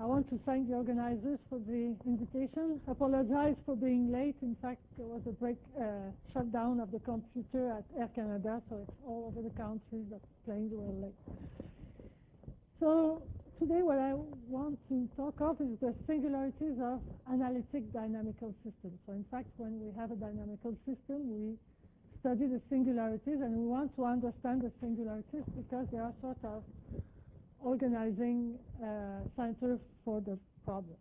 I want to thank the organizers for the invitation. Apologize for being late. In fact, there was a shutdown of the computer at Air Canada, so it's all over the country that planes were late. So today what I want to talk of is the singularities of analytic dynamical systems. So in fact, when we have a dynamical system, we study the singularities, and we want to understand the singularities because they are sort of organizing center for the problem.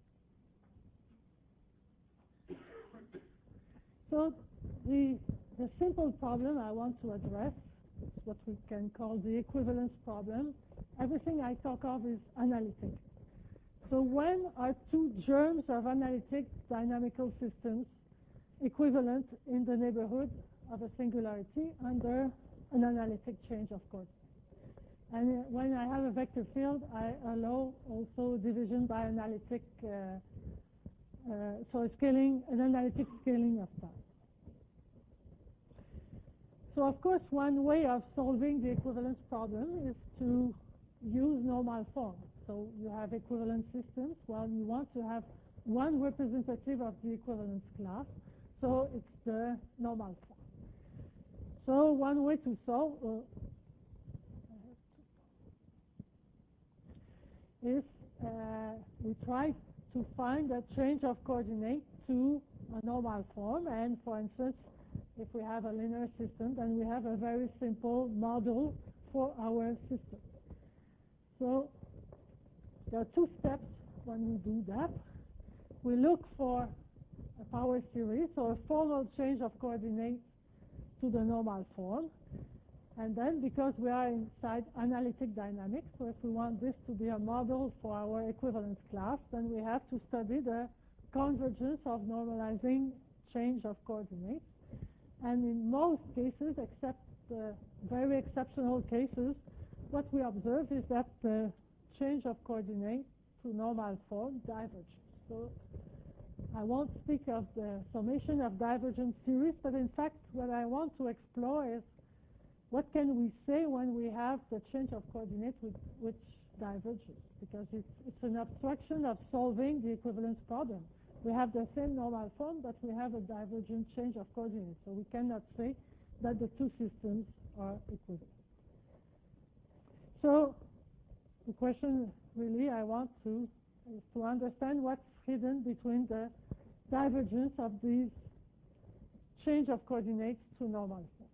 So the simple problem I want to address is what we can call the equivalence problem. Everything I talk of is analytic. So when are two germs of analytic dynamical systems equivalent in the neighborhood of a singularity under an analytic change of coordinates? And when I have a vector field, I allow also division by analytic, so an analytic scaling of time. So of course, one way of solving the equivalence problem is to use normal form. So you have equivalent systems. Well, you want to have one representative of the equivalence class, so it's the normal form. So one way to solve is we try to find a change of coordinate to a normal form. And for instance, if we have a linear system, then we have a very simple model for our system. So there are two steps when we do that. We look for a power series or a formal change of coordinates to the normal form. And then, because we are inside analytic dynamics, so if we want this to be a model for our equivalence class, then we have to study the convergence of normalizing change of coordinates. And in most cases, except the very exceptional cases, what we observe is that the change of coordinates to normal form diverges. So I won't speak of the summation of divergent series, but in fact, what I want to explore is what can we say when we have the change of coordinates which diverges? Because it's an abstraction of solving the equivalence problem. We have the same normal form, but we have a divergent change of coordinates. So we cannot say that the two systems are equivalent. So the question really I want is to understand what's hidden between the divergence of these change of coordinates to normal form.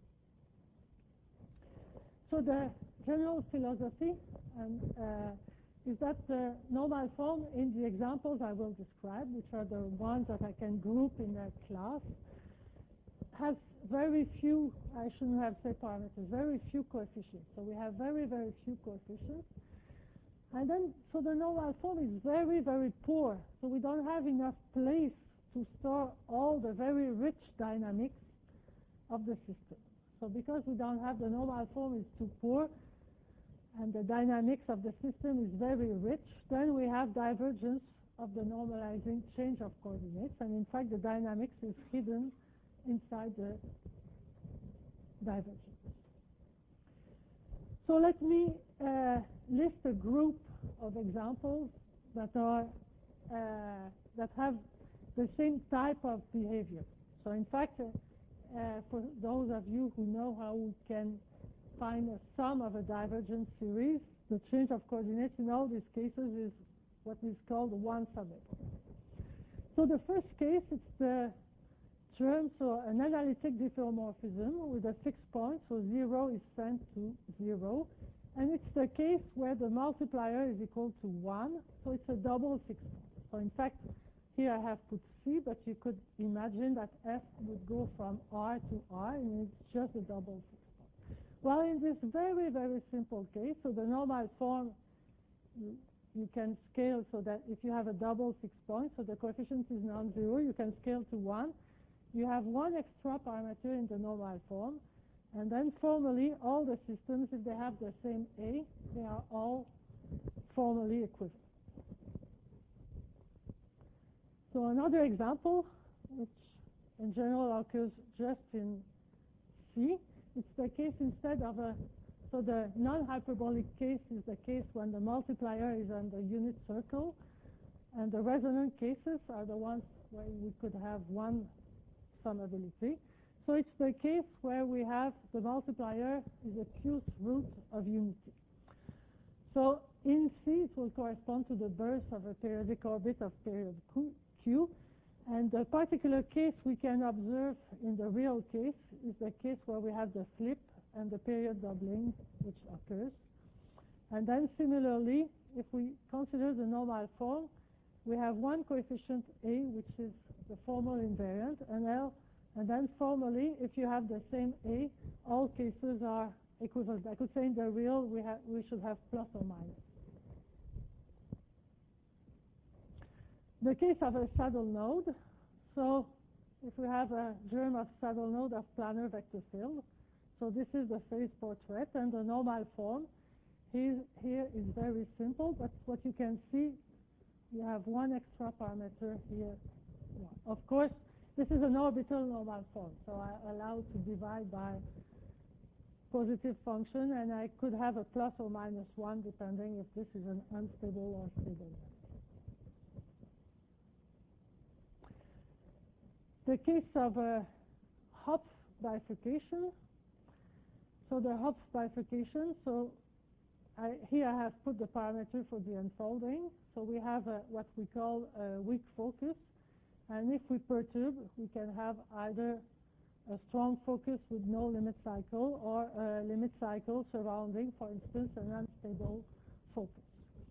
So the general philosophy is that the normal form in the examples I will describe, which are the ones that I can group in a class, has very few, I shouldn't have said parameters, very few coefficients. So we have very, very few coefficients. And then, so the normal form is very, very poor. So we don't have enough place to store all the very rich dynamics of the system. So because we don't have the normal form is too poor, and the dynamics of the system is very rich, then we have divergence of the normalizing change of coordinates. And in fact, the dynamics is hidden inside the divergence. So let me list a group of examples that are that have the same type of behavior. So in fact, for those of you who know how we can find a sum of a divergent series, the change of coordinates in all these cases is what is called one summit. So the first case, it's the term, so an analytic diffeomorphism with a fixed point, so 0 is sent to 0. And it's the case where the multiplier is equal to 1, so it's a double fixed point. So in fact, here I have put C, but you could imagine that F would go from R to R, and it's just a double fixed point. Well, in this very, very simple case, so the normal form, you can scale so that if you have a double fixed point, so the coefficient is non-zero, you can scale to 1. You have one extra parameter in the normal form, and then formally all the systems, if they have the same A, they are all formally equivalent. So another example, which in general occurs just in C, it's the case instead of a So the non-hyperbolic case is the case when the multiplier is on the unit circle, and the resonant cases are the ones where we could have one summability. So it's the case where we have the multiplier is a qth root of unity. So in C, it will correspond to the birth of a periodic orbit of period Q. And the particular case we can observe in the real case is the case where we have the flip and the period doubling which occurs. And then similarly, if we consider the normal form, we have one coefficient A, which is the formal invariant, and L. And then formally, if you have the same A, all cases are equivalent. I could say in the real, we should have plus or minus. The case of a saddle node. So if we have a germ of saddle node of planar vector field, so this is the phase portrait, and the normal form here is very simple, but what you can see, you have one extra parameter here. Of course, this is an orbital normal form, so I allow to divide by positive function, and I could have a plus or minus 1 depending if this is an unstable or stable. The case of a Hopf bifurcation. So the Hopf bifurcation, so here I have put the parameter for the unfolding. So we have what we call a weak focus, and if we perturb, we can have either a strong focus with no limit cycle or a limit cycle surrounding, for instance, an unstable focus.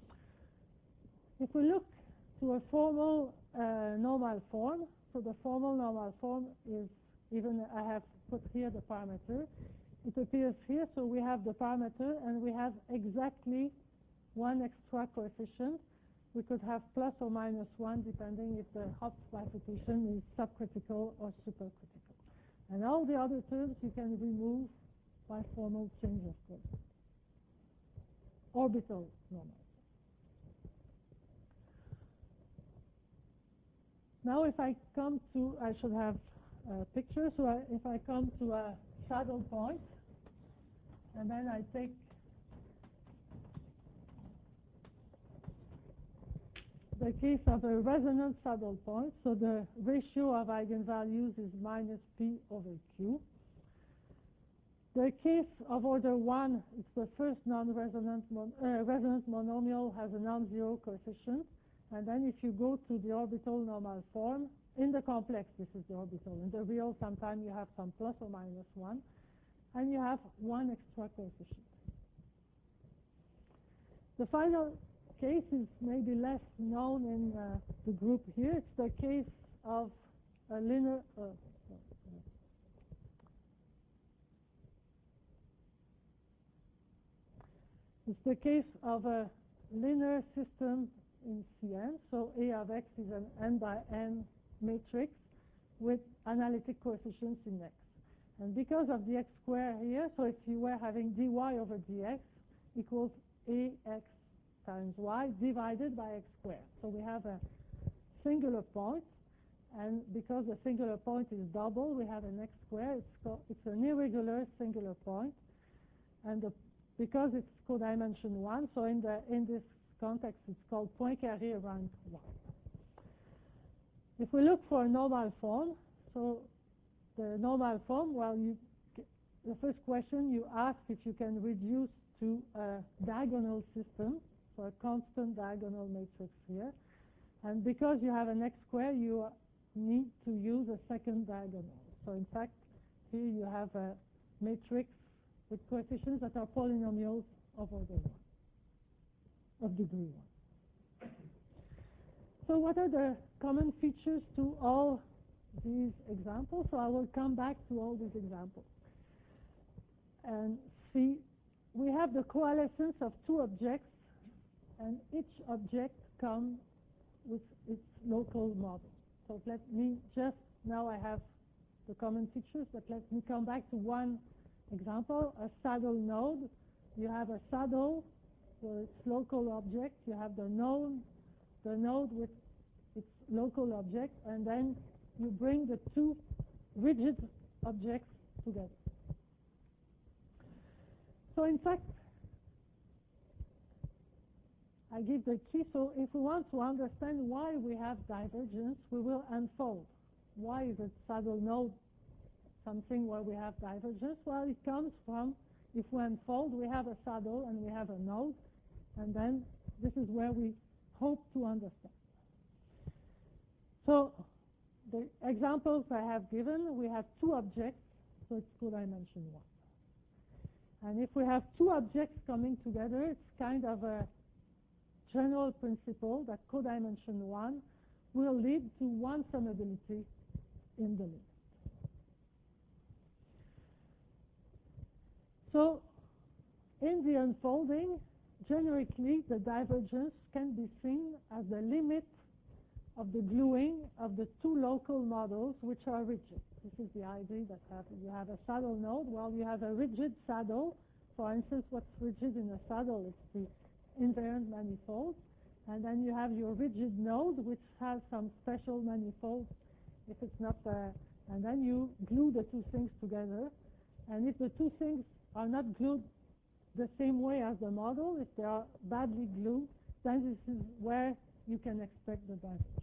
If we look to a formal normal form, so the formal normal form is, even I have put here the parameter, it appears here, so we have the parameter and we have exactly one extra coefficient. We could have plus or minus 1 depending if the Hopf bifurcation is subcritical or supercritical. And all the other terms you can remove by formal change of course. Orbital normal. Now if I come to, I should have a picture, so if I come to a saddle point, and then I take the case of a resonant saddle point, so the ratio of eigenvalues is minus p over q. The case of order 1, it's the first non-resonant resonant monomial has a non-zero coefficient. And then if you go to the orbital normal form, in the complex, this is the orbital. In the real, sometimes you have some plus or minus 1, and you have one extra coefficient. The final case is maybe less known in the group here. It's the case of a linear... It's the case of a linear system in Cn. So A of x is an n by n matrix with analytic coefficients in x. And because of the x square here, so if you were having dy over dx equals ax times y divided by x squared. So we have a singular point, and because the singular point is double, we have an x squared. It's an irregular singular point, and because it's codimension 1, so in this context it's called Poincaré rank 1. If we look for a normal form, so the normal form, well, the first question you ask if you can reduce to a diagonal system, so a constant diagonal matrix here. And because you have an x squared, you need to use a second diagonal. So in fact, here you have a matrix with coefficients that are polynomials of order 1, of degree 1. So what are the common features to all these examples? So I will come back to all these examples and see. We have the coalescence of two objects, and each object comes with its local model. So let me just, now I have the common features, but let me come back to one example, a saddle node. You have a saddle with its local object, you have the node with its local object, and then you bring the two rigid objects together. So in fact, I give the key. So if we want to understand why we have divergence, we will unfold. Why is a saddle node something where we have divergence? Well, it comes from, if we unfold, we have a saddle and we have a node, and then this is where we hope to understand. So the examples I have given, we have two objects, so it's two-dimension one. And if we have two objects coming together, it's kind of a general principle that codimension one will lead to one summability in the limit. So in the unfolding, generically, the divergence can be seen as the limit of the gluing of the two local models which are rigid. This is the idea that you have a saddle node. Well, you have a rigid saddle. For instance, what's rigid in a saddle is the invariant manifold. And then you have your rigid node, which has some special manifold if it's not and then you glue the two things together. And if the two things are not glued the same way as the model, if they are badly glued, then this is where you can expect the divergence.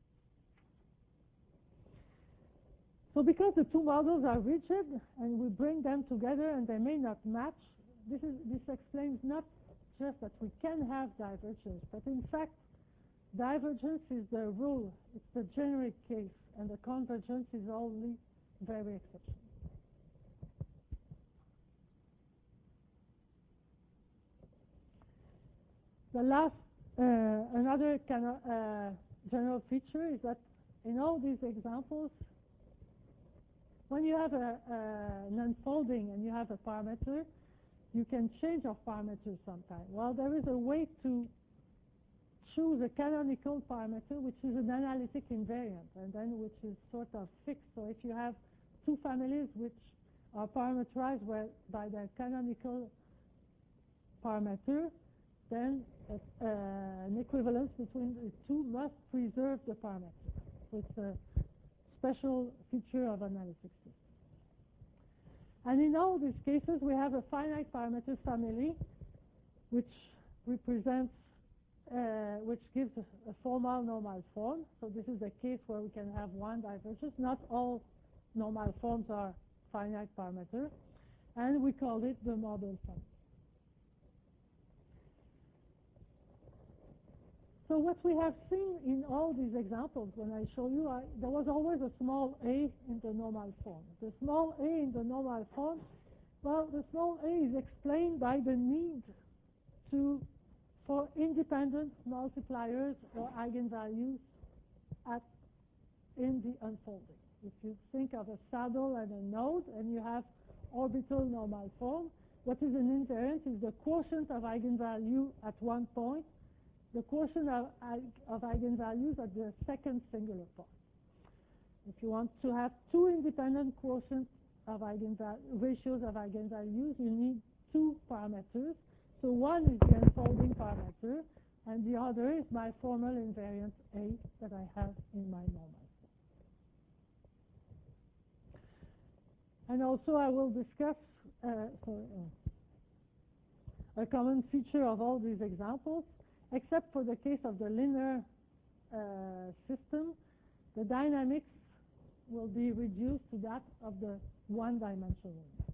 So because the two models are rigid and we bring them together and they may not match, this explains not just that we can have divergence, but in fact, divergence is the rule. It's the generic case, and the convergence is only very exceptional. The last, another kind of general feature is that in all these examples, when you have an unfolding and you have a parameter, you can change of parameters sometime. Well, there is a way to choose a canonical parameter, which is an analytic invariant, and then which is sort of fixed. So if you have two families which are parameterized by their canonical parameter, then an equivalence between the two must preserve the parameter. So it's a special feature of analytic systems. And in all these cases, we have a finite parameter family, which represents, which gives a formal normal form. So this is a case where we can have one divergence. Not all normal forms are finite parameters, and we call it the model family. So what we have seen in all these examples, when I show you, there was always a small a in the normal form. The small a in the normal form, well, the small a is explained by the need for independent multipliers or eigenvalues in the unfolding. If you think of a saddle and a node, and you have orbital normal form, what is an invariant is the quotient of eigenvalue at one point, the quotient of eigenvalues at the second singular point. If you want to have two independent quotients of ratios of eigenvalues, you need two parameters. So one is the unfolding parameter, and the other is my formal invariant A that I have in my normal form. And also I will discuss a common feature of all these examples. Except for the case of the linear system, the dynamics will be reduced to that of the one-dimensional one.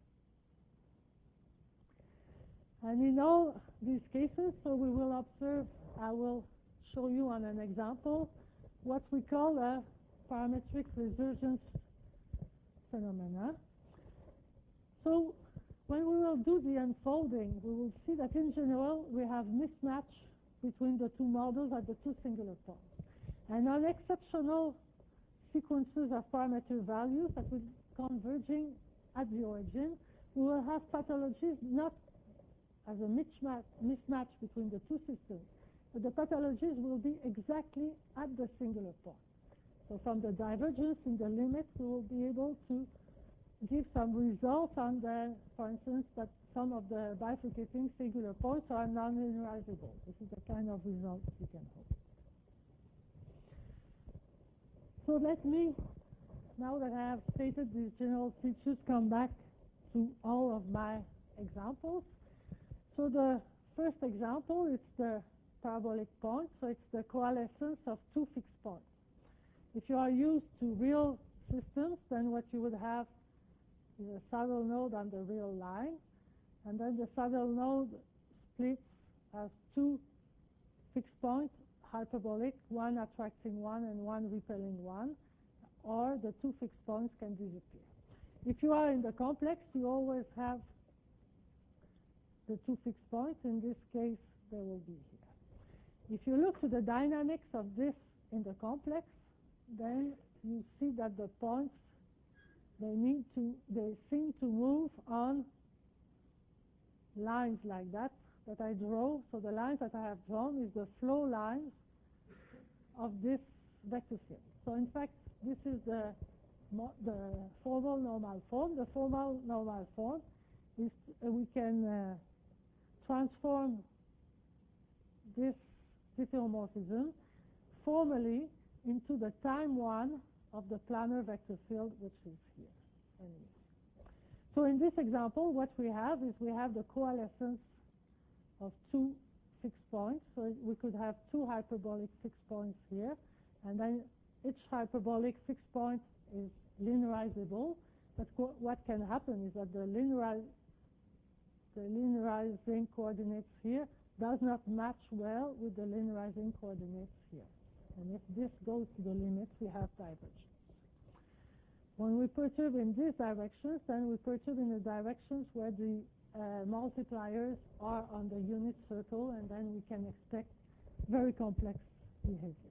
And in all these cases, so we will observe, I will show you on an example, what we call a parametric resurgence phenomena. So when we will do the unfolding, we will see that in general we have mismatch between the two models at the two singular points. And on exceptional sequences of parameter values that will be converging at the origin, we will have pathologies not as a mismatch between the two systems, but the pathologies will be exactly at the singular point. So from the divergence in the limit, we will be able to give some results on for instance, that some of the bifurcating singular points are non-linearizable. This is the kind of results we can hope. So let me, now that I have stated these general features, come back to all of my examples. So the first example is the parabolic point, so it's the coalescence of two fixed points. If you are used to real systems, then what you would have is a saddle node on the real line, and then the saddle node splits as two fixed points, hyperbolic, one attracting one and one repelling one, or the two fixed points can disappear. If you are in the complex, you always have the two fixed points. In this case, they will be here. If you look to the dynamics of this in the complex, then you see that the points, they seem to move on lines like that I draw. So the lines that I have drawn is the flow lines of this vector field. So in fact, this is the formal normal form. The formal normal form is we can transform this diffeomorphism formally into the time one of the planar vector field, which is here. So in this example, what we have is we have the coalescence of two fixed points. So we could have two hyperbolic fixed points here, and then each hyperbolic fixed point is linearizable. But what can happen is that the linearizing coordinates here does not match well with the linearizing coordinates here. And if this goes to the limit, we have divergence. When we perturb in these directions, then we perturb in the directions where the multipliers are on the unit circle, and then we can expect very complex behavior.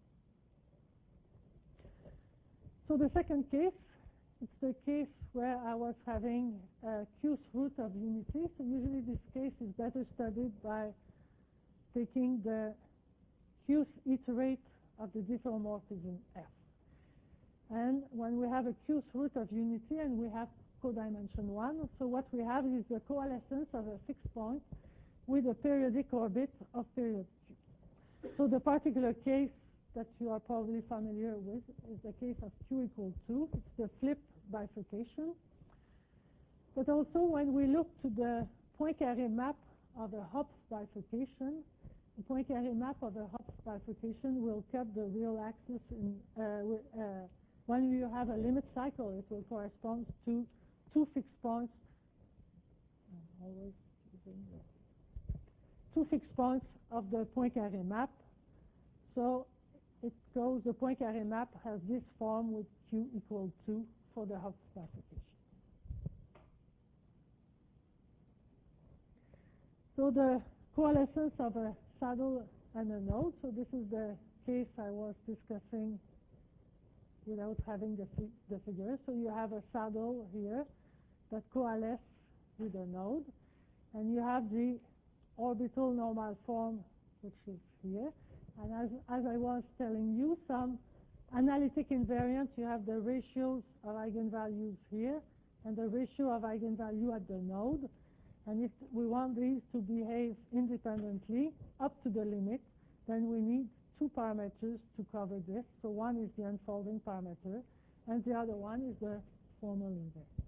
So the second case, it's the case where I was having a Q's root of unity. So usually this case is better studied by taking the Q's iterate of the diffeomorphism F. And when we have a Q's root of unity and we have codimension 1, so what we have is the coalescence of a fixed point with a periodic orbit of period Q. So the particular case that you are probably familiar with is the case of Q equal 2. It's the flip bifurcation. But also when we look to the Poincaré map of a Hopf bifurcation, the Poincaré map of a Hopf bifurcation will cut the real axis in, when you have a limit cycle, it will correspond to two fixed points. Two fixed points of the Poincaré map. So it goes, the Poincaré map has this form with Q equal 2 for the Hopf bifurcation. So the coalescence of a saddle and a node. So this is the case I was discussing without having the figure. So you have a saddle here that coalesces with a node, and you have the orbital normal form, which is here. And as I was telling you, some analytic invariant, you have the ratios of eigenvalues here and the ratio of eigenvalue at the node. And if we want these to behave independently up to the limit, then we need two parameters to cover this. So one is the unfolding parameter, and the other one is the formal invariant.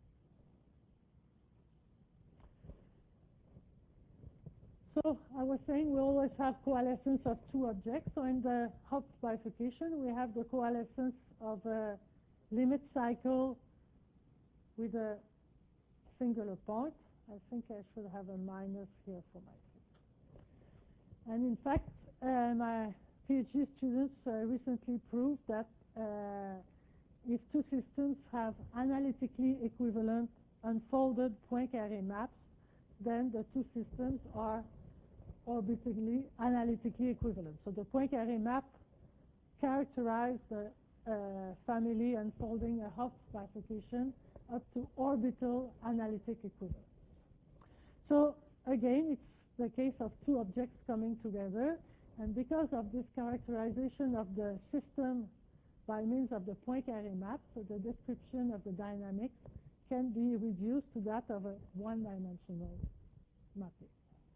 So I was saying we always have coalescence of two objects. So in the Hopf bifurcation, we have the coalescence of a limit cycle with a singular point. I think I should have a minus here for my thing. And in fact, my PhD students recently proved that if two systems have analytically equivalent unfolded Poincaré maps, then the two systems are orbitally analytically equivalent. So the Poincaré map characterizes the family unfolding a Hopf bifurcation up to orbital analytic equivalence. So again, it's the case of two objects coming together, and because of this characterization of the system by means of the Poincaré map, so the description of the dynamics can be reduced to that of a one-dimensional mapping.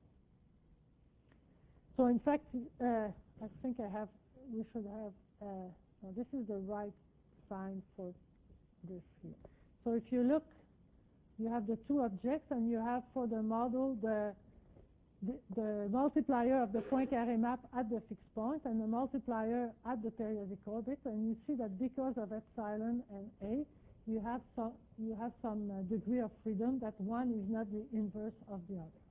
So in fact, I think we should have, no, this is the right sign for this here. So if you look you have the two objects, and you have for the model the multiplier of the Poincaré map at the fixed point and the multiplier at the periodic orbit, and you see that because of epsilon and a, you have some degree of freedom that one is not the inverse of the other.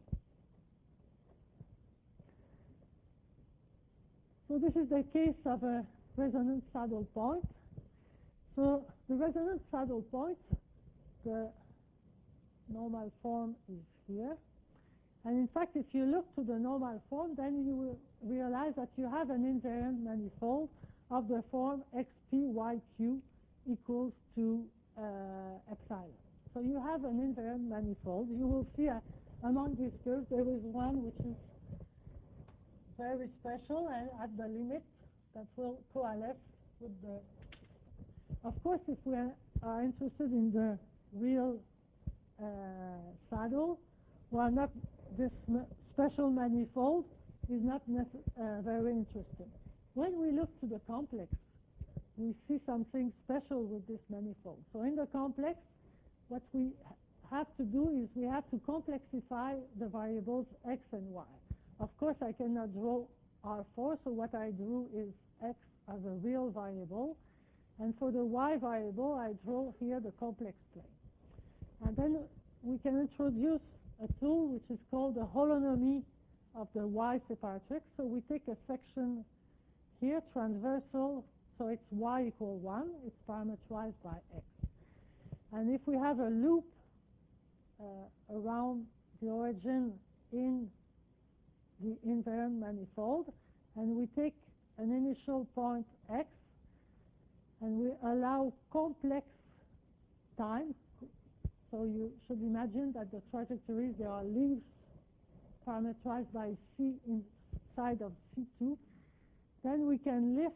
So this is the case of a resonant saddle point. So the resonant saddle point, the normal form is here. And in fact, if you look to the normal form, then you will realize that you have an invariant manifold of the form xpyq equals to epsilon. So you have an invariant manifold. You will see among these curves there is one which is very special, and at the limit that will coalesce with the... Of course, if we are interested in the real saddle, we are not... This special manifold is not very interesting. When we look to the complex, we see something special with this manifold. So in the complex, what we have to do is we have to complexify the variables x and y. Of course, I cannot draw R4, so what I drew is x as a real variable. And for the y variable, I draw here the complex plane. And then we can introduce a tool which is called the holonomy of the y separatrix. So we take a section here, transversal, so it's y equal 1, it's parametrized by x. And if we have a loop around the origin in the invariant manifold, and we take an initial point x, and we allow complex time. So you should imagine that the trajectories, there are leaves parameterized by c inside of C2. Then we can lift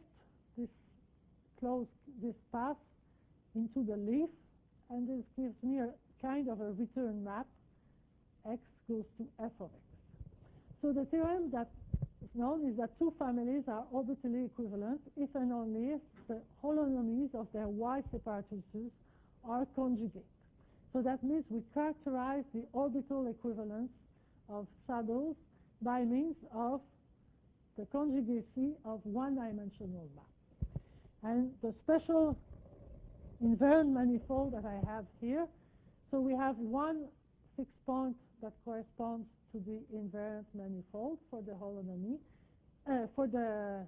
this path into the leaf, and this gives me a kind of a return map. X goes to f of x. So the theorem that is known is that two families are orbitally equivalent if and only if the holonomies of their y separatrices are conjugate. So that means we characterize the orbital equivalence of saddles by means of the conjugacy of one-dimensional map. And the special invariant manifold that I have here, so we have one fixed point that corresponds to the invariant manifold for the holonomy, for the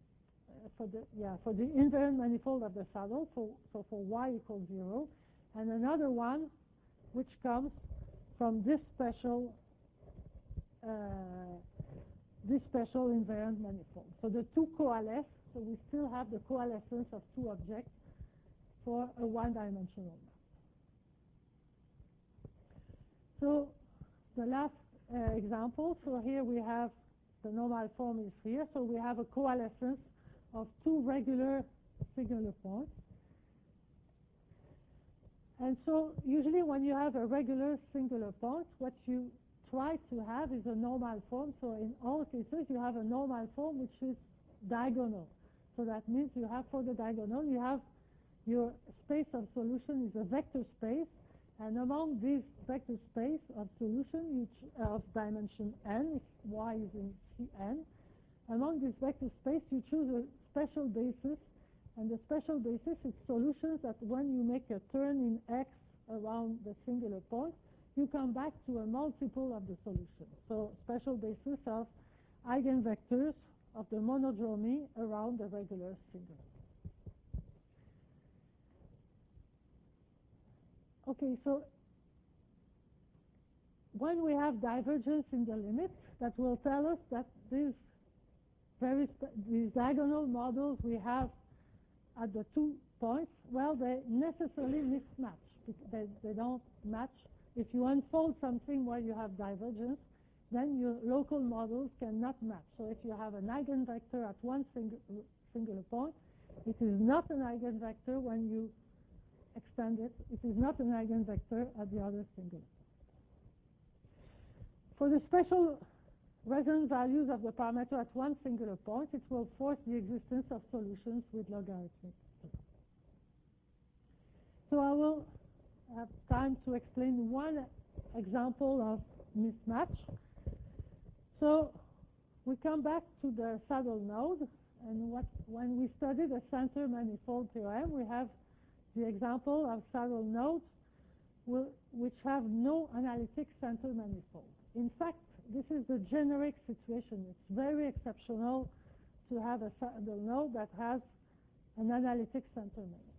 invariant manifold of the saddle, so for y equals 0, and another one which comes from this special invariant manifold. So the two coalesce, so we still have the coalescence of two objects for a one-dimensional map. So the last example, so here we have the normal form is here, so we have a coalescence of two regular singular points. And so usually when you have a regular singular point, what you try to have is a normal form. So in all cases, you have a normal form which is diagonal. So that means you have, for the diagonal, you have your space of solution is a vector space, and among this vector space of solution of dimension n, if y is in Cn, among this vector space you choose a special basis. And the special basis is solutions that when you make a turn in x around the singular point, you come back to a multiple of the solution. So special basis of eigenvectors of the monodromy around the regular singular. Okay, so when we have divergence in the limit, that will tell us that these diagonal models we have at the 2 points, well, they necessarily mismatch. They don't match. If you unfold something where you have divergence, then your local models cannot match. So if you have an eigenvector at one singular point, it is not an eigenvector when you extend it. It is not an eigenvector at the other singular. For the special resonant values of the parameter at one singular point, it will force the existence of solutions with logarithmic. So I will have time to explain one example of mismatch. So we come back to the saddle node, and when we study the center manifold theorem, we have the example of saddle nodes which have no analytic center manifold. In fact, this is the generic situation. It's very exceptional to have a saddle node that has an analytic center manifold.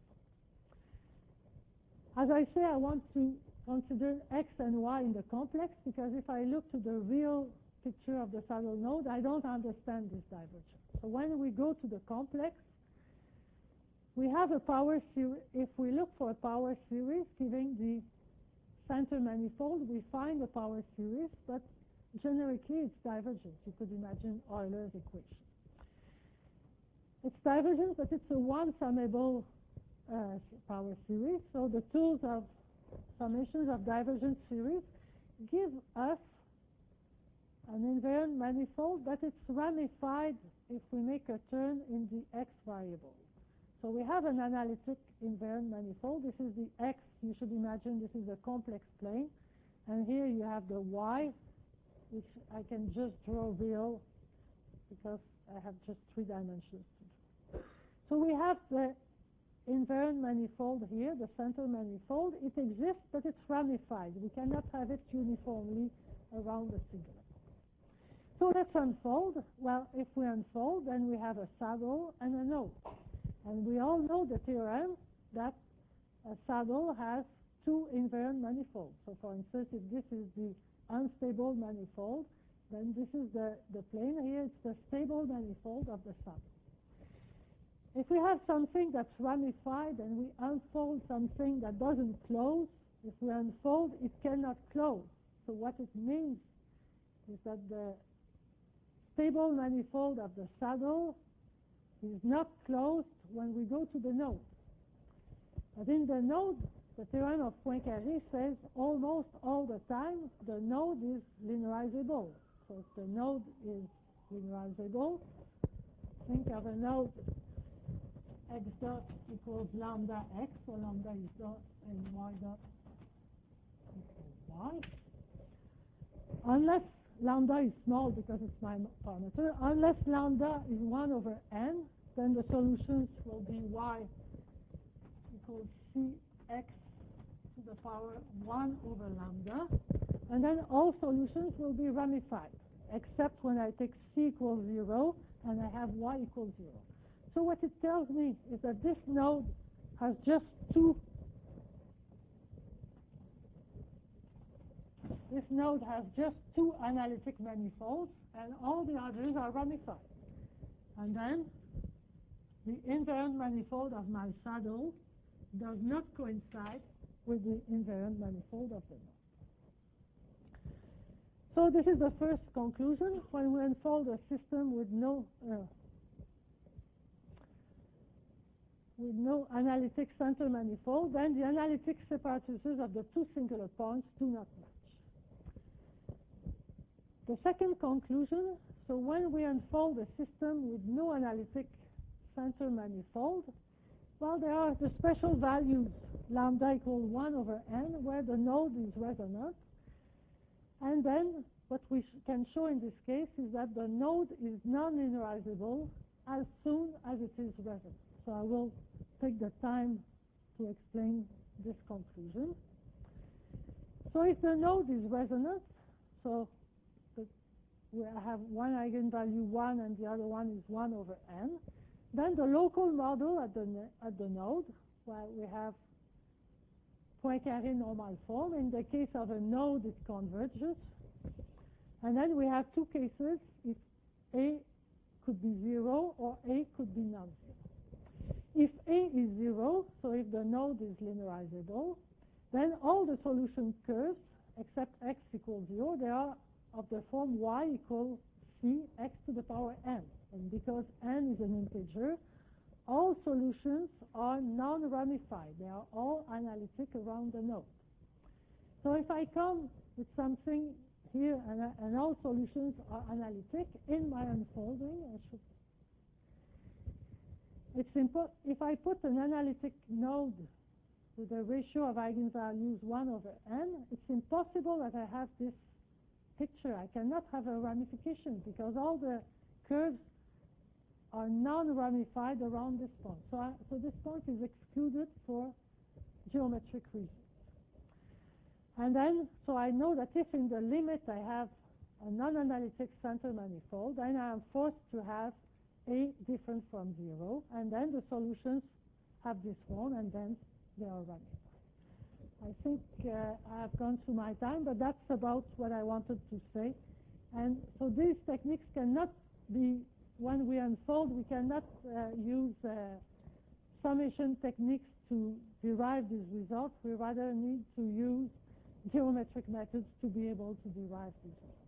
As I say, I want to consider x and y in the complex, because if I look to the real picture of the saddle node, I don't understand this divergence. So when we go to the complex, we have a power series. If we look for a power series giving the center manifold, we find a power series, but generically it's divergent. You could imagine Euler's equation. It's divergent, but it's a one-summable power series. So the tools of summations of divergent series give us an invariant manifold, but it's ramified if we make a turn in the x variable. So we have an analytic invariant manifold. This is the x. You should imagine this is a complex plane. And here you have the y, which I can just draw real because I have just 3 dimensions to do. So we have the invariant manifold here, the center manifold. It exists, but it's ramified. We cannot have it uniformly around the singular. So let's unfold. Well, if we unfold, then we have a saddle and a node. And we all know the theorem that a saddle has 2 invariant manifolds. So for instance, if this is the unstable manifold, then this is the plane here. It's the stable manifold of the saddle. If we have something that's ramified and we unfold something that doesn't close, if we unfold, it cannot close. So what it means is that the stable manifold of the saddle is not closed when we go to the node. But in the node, the theorem of Poincaré says almost all the time the node is linearizable. So if the node is linearizable, think of a node x dot equals lambda x, so lambda is dot and y dot equals y. Unless lambda is small because it's my parameter, unless lambda is 1 over n, then the solutions will be y equals cx to the power 1 over lambda, and then all solutions will be ramified, except when I take c equals 0 and I have y equals 0. So what it tells me is that this node has just 2. This node has just 2 analytic manifolds, and all the others are ramified. And then the invariant manifold of my saddle does not coincide with the invariant manifold of the node. So this is the first conclusion. When we unfold a system with no analytic center manifold, then the analytic separatices of the 2 singular points do not match. The second conclusion, so when we unfold a system with no analytic center manifold, well, there are the special values, lambda equals 1 over n, where the node is resonant. And then what we can show in this case is that the node is non-linearizable as soon as it is resonant. So I will take the time to explain this conclusion. So if the node is resonant, so we have one eigenvalue 1 and the other one is 1 over n, then the local model at the node, well, we have Poincaré normal form. In the case of a node, it converges. And then we have 2 cases, if A could be 0 or A could be non-zero. If A is 0, so if the node is linearizable, then all the solution curves, except x equals 0, they are of the form y equals c x to the power n. And because n is an integer, all solutions are non-ramified. They are all analytic around the node. So if I come with something here and all solutions are analytic in my unfolding, it's simple. If I put an analytic node with the ratio of eigenvalues 1 over n, it's impossible that I have this picture. I cannot have a ramification because all the curves are non-ramified around this point. So this point is excluded for geometric reasons. And then, so I know that if in the limit I have a non-analytic center manifold, then I am forced to have A different from 0, and then the solutions have this form, and then they are ramified. I think I have gone through my time, but that's about what I wanted to say. And so these techniques cannot be, when we unfold, we cannot use summation techniques to derive these results. We rather need to use geometric methods to be able to derive these results.